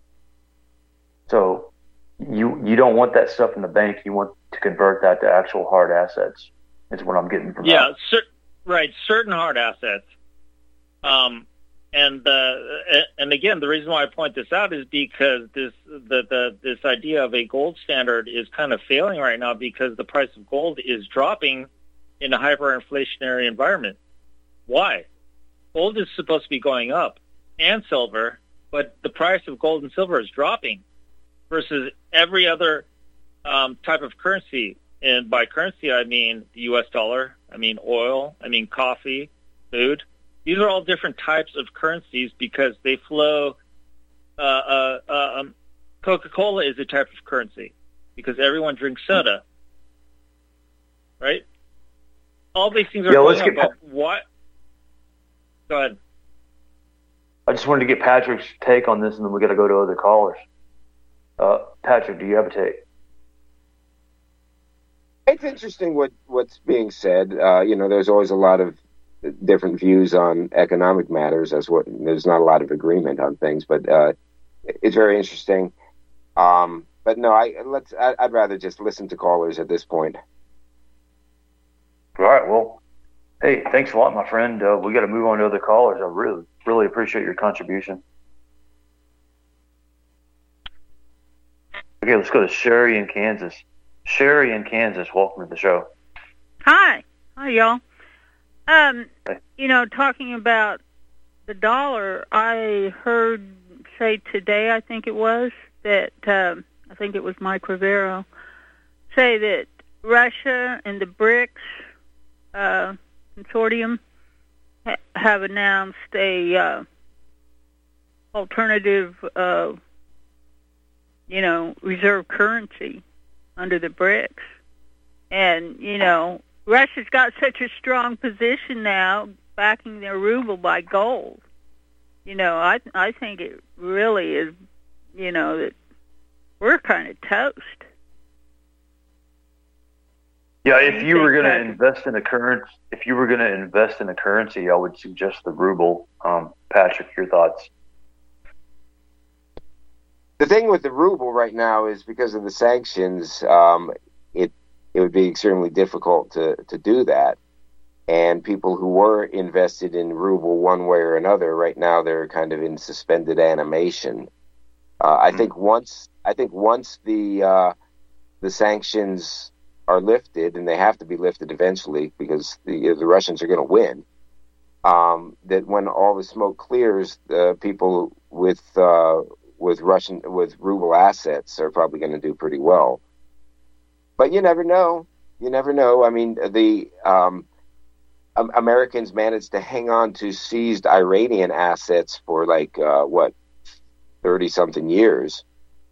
So you you don't want that stuff in the bank. You want to convert that to actual hard assets. Is what I'm getting from Yeah, that. cer- right. Certain hard assets. Um, and uh, and again, the reason why I point this out is because this the, the this idea of a gold standard is kind of failing right now because the price of gold is dropping in a hyperinflationary environment. Why? Gold is supposed to be going up, and silver, but the price of gold and silver is dropping versus every other um, type of currency. And by currency, I mean the U S dollar, I mean oil, I mean coffee, food. These are all different types of currencies because they flow. Uh, uh, uh, um, Coca-Cola is a type of currency because everyone drinks soda, right? All these things are Yeah, going let's up, get but what? Go ahead. I just wanted to get Patrick's take on this, and then we got to go to other callers. Uh, Patrick, do you have a take? It's interesting what, what's being said. Uh, you know, there's always a lot of different views on economic matters. As what there's not a lot of agreement on things, but uh, it's very interesting. Um, but no, I let's. I, I'd rather just listen to callers at this point. All right. Well, hey, thanks a lot, my friend. Uh, we got to move on to other callers. I really, really appreciate your contribution. Okay, let's go to Sherry in Kansas. Sherry in Kansas, welcome to the show. Hi. Hi, y'all. Um, you know, talking about the dollar, I heard say today, I think it was, that, um, I think it was Mike Rivero, say that Russia and the BRICS uh, consortium ha- have announced a uh, alternative, uh, you know, reserve currency under the BRICS. And, you know, Russia's got such a strong position now, backing their ruble by gold. You know, I I think it really is, you know, that we're kind of toast. Yeah, if you were going to invest in a currency, if you were going to invest in a currency, I would suggest the ruble. Um, Patrick, your thoughts? The thing with the ruble right now is because of the sanctions, um, it it would be extremely difficult to, to do that. And people who were invested in ruble one way or another, right now they're kind of in suspended animation. Uh, I think once I think once the uh, the sanctions are lifted, and they have to be lifted eventually because the the Russians are going to win. Um, that when all the smoke clears, uh, people with uh, with Russian with ruble assets are probably going to do pretty well. But you never know. You never know. I mean, the um, um, Americans managed to hang on to seized Iranian assets for like uh, what thirty something years,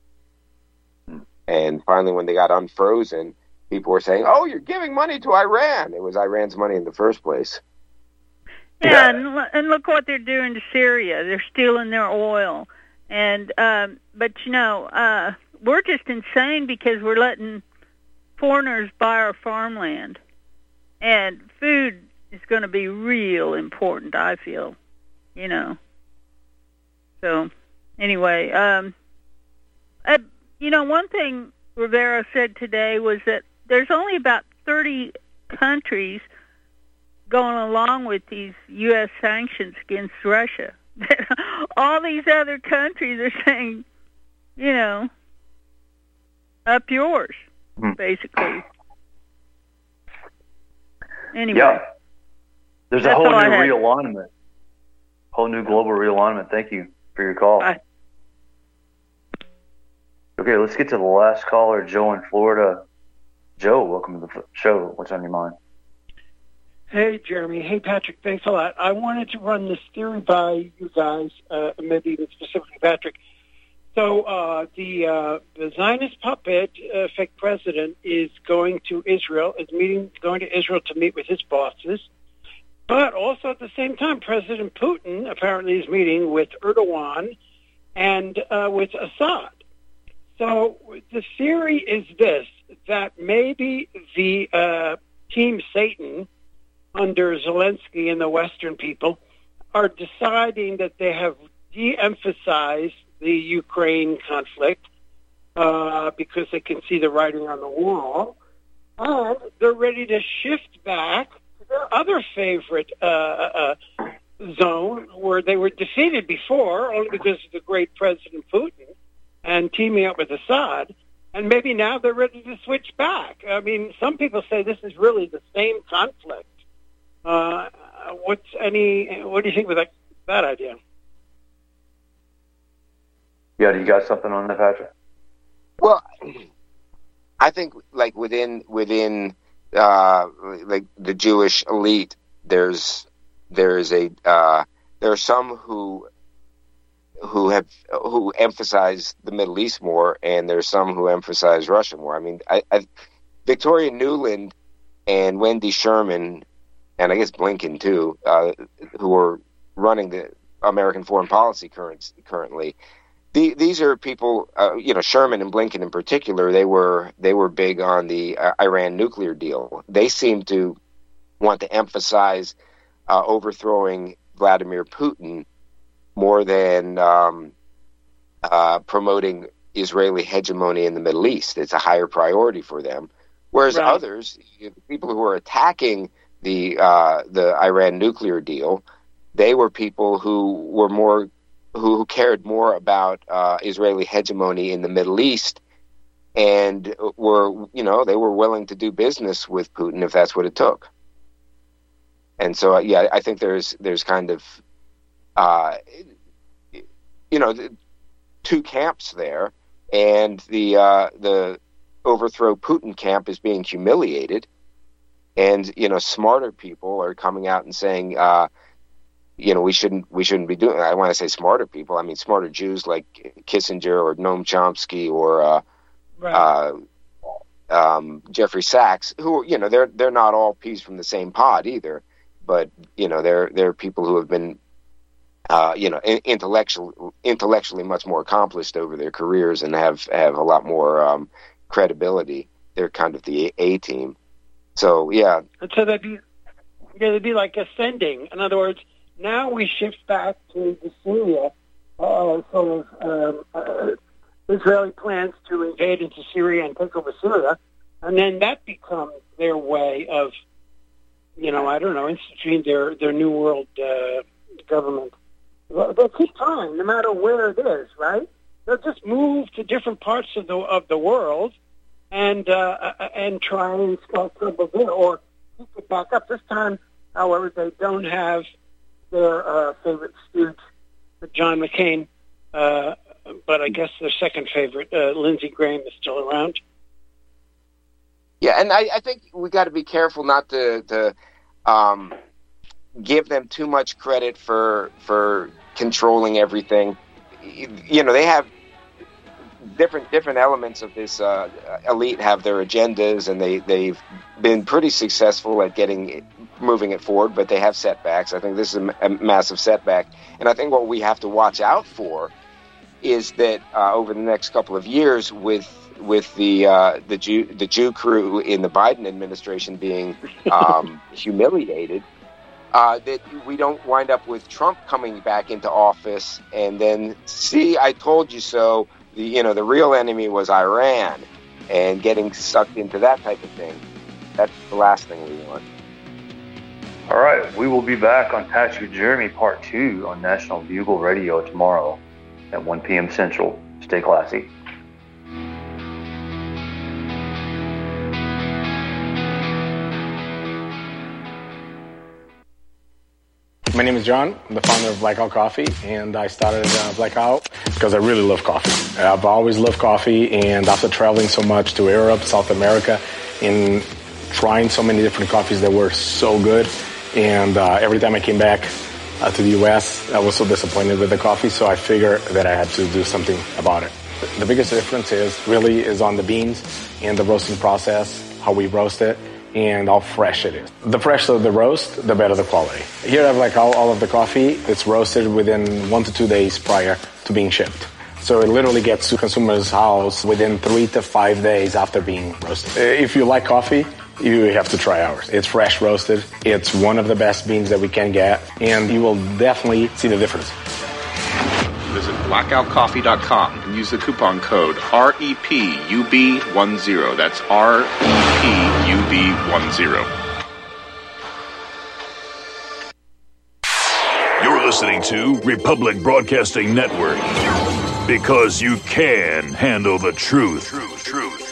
and finally, when they got unfrozen, people were saying, "Oh, you're giving money to Iran." It was Iran's money in the first place. Yeah, and, and look what they're doing to Syria. They're stealing their oil. And um, but, you know, uh, we're just insane because we're letting foreigners buy our farmland. And food is going to be real important, I feel, you know. So, anyway, um, uh, you know, one thing Rivera said today was that there's only about thirty countries going along with these U S sanctions against Russia. All these other countries are saying, you know, up yours, mm-hmm. basically. Anyway. Yeah. There's a whole new realignment, whole new global realignment. Thank you for your call. Bye. Okay, let's get to the last caller, Joe in Florida. Joe, welcome to the show. What's on your mind? Hey, Jeremy. Hey, Patrick. Thanks a lot. I wanted to run this theory by you guys, uh, maybe even specifically Patrick. So uh, the uh, the Zionist puppet, uh, fake president, is going to Israel, is meeting, going to Israel to meet with his bosses. But also at the same time, President Putin apparently is meeting with Erdogan and uh, with Assad. So the theory is this, that maybe the uh, Team Satan under Zelensky and the Western people are deciding that they have de-emphasized the Ukraine conflict uh, because they can see the writing on the wall, and they're ready to shift back to their other favorite uh, uh, zone where they were defeated before, only because of the great President Putin and teaming up with Assad, and maybe now they're ready to switch back. I mean, some people say this is really the same conflict. Uh, what's any? What do you think of that, that idea? Yeah, do you got something on that, Patrick? Well, I think like within within uh, like the Jewish elite, there's there's a uh, there are some who who have who emphasize the Middle East more, and there's some who emphasize Russia more. I mean, I, I, Victoria Nuland and Wendy Sherman, and I guess Blinken too, uh, who are running the American foreign policy current, currently. The, these are people, uh, you know, Sherman and Blinken in particular. They were they were big on the uh, Iran nuclear deal. They seem to want to emphasize uh, overthrowing Vladimir Putin more than um, uh, promoting Israeli hegemony in the Middle East. It's a higher priority for them. Whereas Right. others, you know, people who are attacking the uh, the Iran nuclear deal, they were people who were more who, who cared more about uh, Israeli hegemony in the Middle East, and were you know they were willing to do business with Putin if that's what it took. And so, uh, yeah, I think there's there's kind of uh, you know two camps there, and the uh, the overthrow Putin camp is being humiliated, and you know smarter people are coming out and saying, uh, you know, we shouldn't we shouldn't be doing. I want to say smarter people. I mean, smarter Jews like Kissinger or Noam Chomsky or uh, Right. uh, um, Jeffrey Sachs, who you know they're they're not all peas from the same pod either, but you know they're they're people who have been uh, you know in, intellectual intellectually much more accomplished over their careers and have have a lot more um, credibility. They're kind of the A team. So yeah, And so they'd be, yeah, they'd be like ascending. In other words, now we shift back to the Syria, uh, sort of um, uh, Israeli plans to invade into Syria and take over Syria, and then that becomes their way of, you know, I don't know, instituting their, their new world uh, government. Well, they'll keep trying, no matter where it is, right? They'll just move to different parts of the of the world and uh, and try and start trouble there, or keep it back up. This time, however, they don't have their uh, favorite stooge, John McCain, uh, but I guess their second favorite, uh, Lindsey Graham, is still around. yeah, and I, I think we got to be careful not to to um, give them too much credit for for controlling everything. You know, they have different different elements of this uh, elite have their agendas, and they they've been pretty successful at getting it, moving it forward, but they have setbacks. I think this is a, a massive setback, and I think what we have to watch out for is that uh, over the next couple of years, with with the uh, the Jew the Jew crew in the Biden administration being um, humiliated, uh, that we don't wind up with Trump coming back into office and then see, I told you so. The, you know, the real enemy was Iran, and getting sucked into that type of thing. That's the last thing we want. All right, we will be back on Patrick Jeremy Part two on National Bugle Radio tomorrow at one p.m. Central. Stay classy. My name is John. I'm the founder of Blackout Coffee, and I started uh, Blackout because I really love coffee. I've always loved coffee, and after traveling so much to Europe, South America, and trying so many different coffees that were so good, and uh, every time I came back uh, to the U S, I was so disappointed with the coffee, so I figured that I had to do something about it. The biggest difference is really is on the beans and the roasting process, how we roast it, and how fresh it is. The fresher the roast, the better the quality. Here I have like all, all of the coffee. It's roasted within one to two days prior to being shipped. So it literally gets to consumer's house within three to five days after being roasted. If you like coffee, you have to try ours. It's fresh roasted. It's one of the best beans that we can get, and you will definitely see the difference. Visit blackout coffee dot com and use the coupon code R E P U B ten. That's R E P U B ten. You're listening to Republic Broadcasting Network. Because you can handle the truth. Truth, truth.